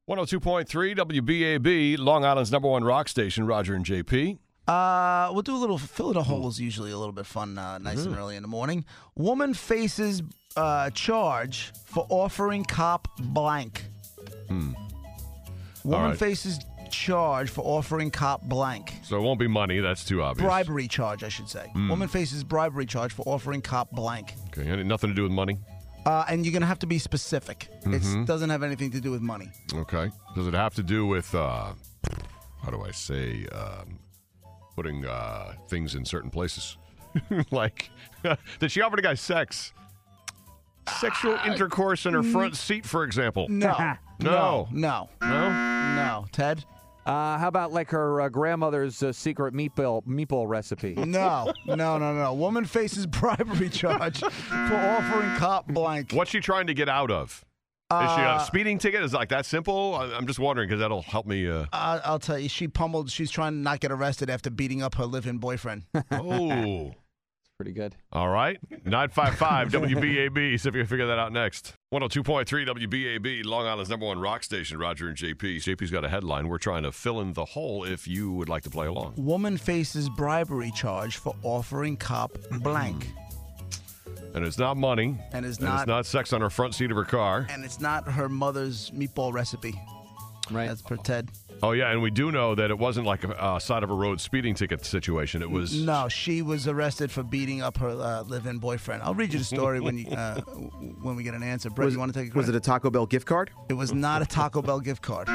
102.3 WBAB, Long Island's number one rock station, Roger and JP. We'll do a little fill in the holes, usually a little bit fun, nice and early in the morning. Woman faces charge for offering cop blank. Woman right. faces charge for offering cop blank. So it won't be money. That's too obvious. Bribery charge, I should say. Woman faces bribery charge for offering cop blank. Okay, nothing to do with money? And you're going to have to be specific. It doesn't have anything to do with money. Okay. Does it have to do with, how do I say, putting things in certain places? Like, did she offer the guy sex? Sexual intercourse in her front seat, for example? No. No. No. No? No. Ted? How about like her grandmother's secret meatball recipe? No. Woman faces bribery charge for offering cop blank. What's she trying to get out of? Is she a speeding ticket? Is it like that simple? I'm just wondering because that'll help me. I'll tell you, she's trying to not get arrested after beating up her live-in boyfriend. Oh. Pretty good. All right. 955 WBAB. See if you can figure that out next. 102.3 WBAB, Long Island's number one rock station, Roger and JP. JP's got a headline. We're trying to fill in the hole if you would like to play along. Woman faces bribery charge for offering cop blank. And it's not money. And it's it's not sex on her front seat of her car. And it's not her mother's meatball recipe. Right. That's for Ted. Oh, yeah, and we do know that it wasn't like a side of a road speeding ticket situation. It was... No, she was arrested for beating up her live-in boyfriend. I'll read you the story when we get an answer. Brett, you want to take a credit? Was it a Taco Bell gift card? It was not a Taco Bell gift card.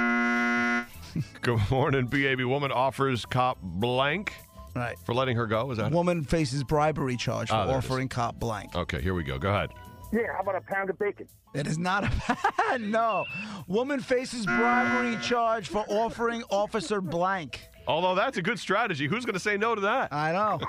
Good morning, BAB. Woman offers cop blank Right. for letting her go. Is that Woman faces bribery charge for there it offering cop blank. Okay, here we go. Go ahead. Yeah, how about a pound of bacon? It is not a no. Woman faces bribery charge for offering officer blank. Although that's a good strategy. Who's going to say no to that? I know.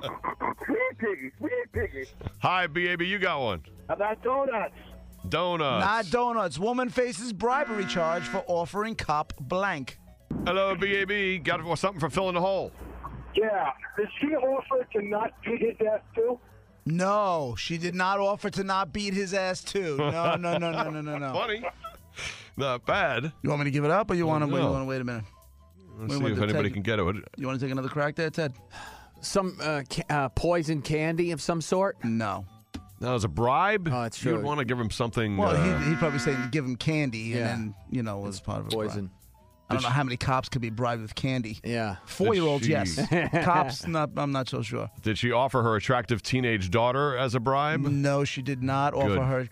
Sweet piggy. Hi, BAB. You got one. How about donuts? Donuts. Not donuts. Woman faces bribery charge for offering cop blank. Hello, BAB. Got something for filling the hole. Yeah. Did she offer to not beat his ass too? No, she did not offer to not beat his ass too. No. Funny. Not bad. You want me to give it up, or you want to No. wait? You want to wait a minute? Let's Wait, see if Ted, anybody can get it. You want to take another crack there, Ted? Some poison candy of some sort? No. Now, as a bribe, Oh, it's you would true. want to give him something. Well, he'd probably say to give him candy, Yeah. and then was part of a Poison. bribe. I don't know how many cops could be bribed with candy. Yeah. 4-year-olds, Did yes. Cops, I'm not so sure. Did she offer her attractive teenage daughter as a bribe? No, she did not offer her.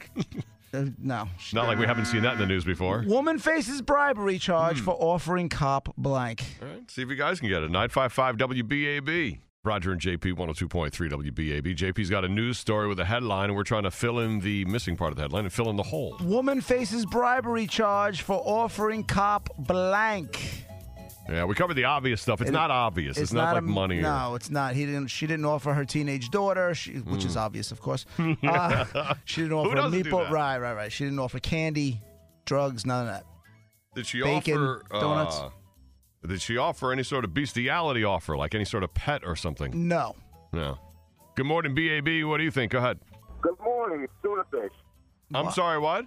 No. Not like we haven't seen that in the news before. Woman faces bribery charge for offering cop blank. All right, see if you guys can get it. 955 WBAB. Roger and JP 102.3 WBAB. JP's got a news story with a headline, and we're trying to fill in the missing part of the headline and fill in the hole. Woman faces bribery charge for offering cop blank. Yeah, we covered the obvious stuff. It's not obvious. It's not like money. No, it's not. She didn't offer her teenage daughter, which is obvious, of course. She didn't offer doesn't do meatball. that? Right. She didn't offer candy, drugs, none of that. Did she Bacon, offer donuts. Did she offer any sort of bestiality offer, like any sort of pet or something? No. No. Good morning, BAB. What do you think? Go ahead. Good morning. It's tuna fish. I'm sorry, what?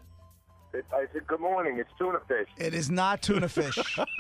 I said good morning. It's tuna fish. It is not tuna fish.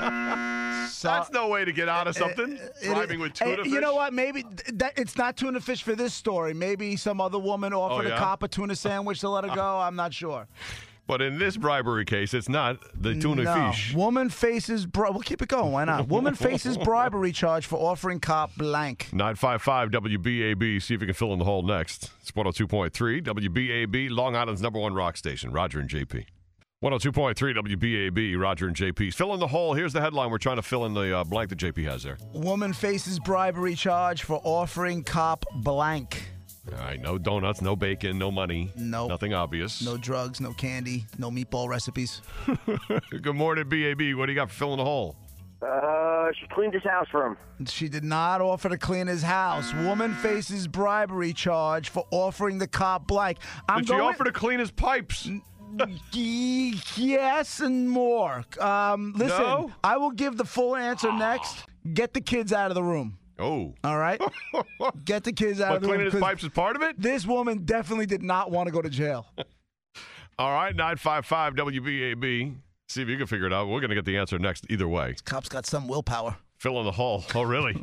That's no way to get out of something. Driving with tuna fish. You know what? Maybe it's not tuna fish for this story. Maybe some other woman offered yeah? a cop a tuna sandwich to let her go. I'm not sure. But in this bribery case, it's not the tuna No. fish. Woman faces. We'll keep it going. Why not? Woman faces bribery charge for offering cop blank. 955 WBAB. See if you can fill in the hole next. It's 102.3 WBAB, Long Island's number one rock station. Roger and JP. 102.3 WBAB, Roger and JP. Fill in the hole. Here's the headline. We're trying to fill in the blank that JP has there. Woman faces bribery charge for offering cop blank. All right, no donuts, no bacon, no money. Nope. Nothing obvious. No drugs, no candy, no meatball recipes. Good morning, BAB. What do you got for filling the hole? She cleaned his house for him. She did not offer to clean his house. Woman faces bribery charge for offering the cop blank. Did she offer to clean his pipes? Yes, and more. Listen, No? I will give the full answer next. Get the kids out of the room. Oh. All right? Get the kids out But of the room. cleaning his 'cause pipes is part of it? This woman definitely did not want to go to jail. All right, 955 WBAB. See if you can figure it out. We're going to get the answer next either way. Cop's got some willpower. Fill in the hole. Oh, really?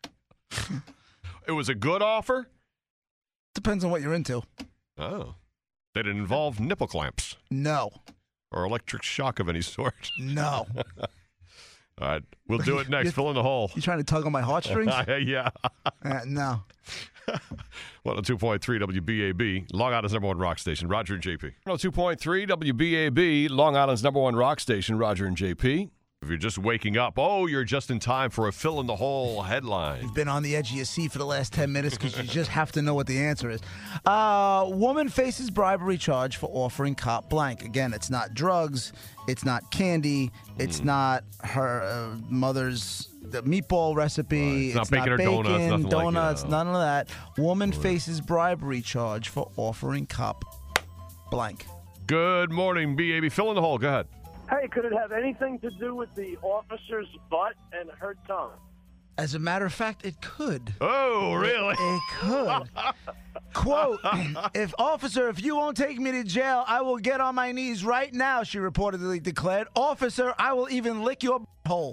It was a good offer? Depends on what you're into. Oh. Did it involve nipple clamps No. or electric shock of any sort? No. All right. We'll do it next. Fill in the hole. You trying to tug on my heartstrings? Yeah. No. 102.3 WBAB, Long Island's number one rock station. Roger and JP. 102.3 WBAB, Long Island's number one rock station. Roger and JP. If you're just waking up, you're just in time for a fill in the hole headline. You've been on the edge of your seat for the last 10 minutes because you just have to know what the answer is. Woman faces bribery charge for offering cop blank. Again, it's not drugs. It's not candy. It's not her mother's meatball recipe. Right. It's not bacon or donuts, none of that. Woman faces bribery charge for offering cop blank. Good morning, BAB. Fill in the hole. Go ahead. Hey, could it have anything to do with the officer's butt and her tongue? As a matter of fact, it could. Oh, really? It could. Quote, if you won't take me to jail, I will get on my knees right now, she reportedly declared. Officer, I will even lick your hole.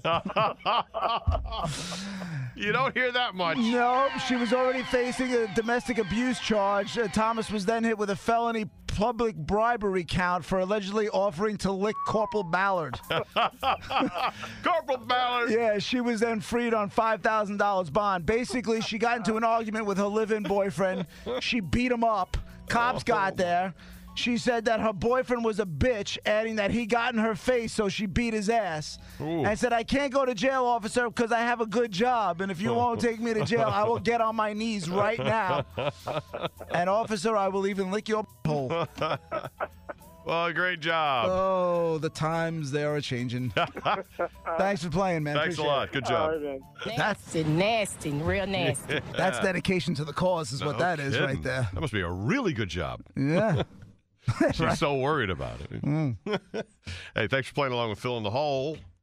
You don't hear that much. No, she was already facing a domestic abuse charge. Thomas was then hit with a felony public bribery count for allegedly offering to lick Corporal Ballard. Corporal Ballard. Yeah, she was then freed on $5,000 bond. Basically, she got into an argument with her live-in boyfriend. She beat him up. Cops got there. She said that her boyfriend was a bitch, adding that he got in her face, so she beat his ass. Ooh. And said, I can't go to jail, officer, because I have a good job. And if you won't take me to jail, I will get on my knees right now. And, officer, I will even lick your hole. Well, great job. Oh, the times they are changing. Thanks for playing, man. Thanks Appreciate a lot. Good job. All right, man. Nasty, real nasty. That's dedication to the cause is what that is kidding. right there. That must be a really good job. Yeah. She's so worried about it. Hey, thanks for playing along with Fill in the Hole.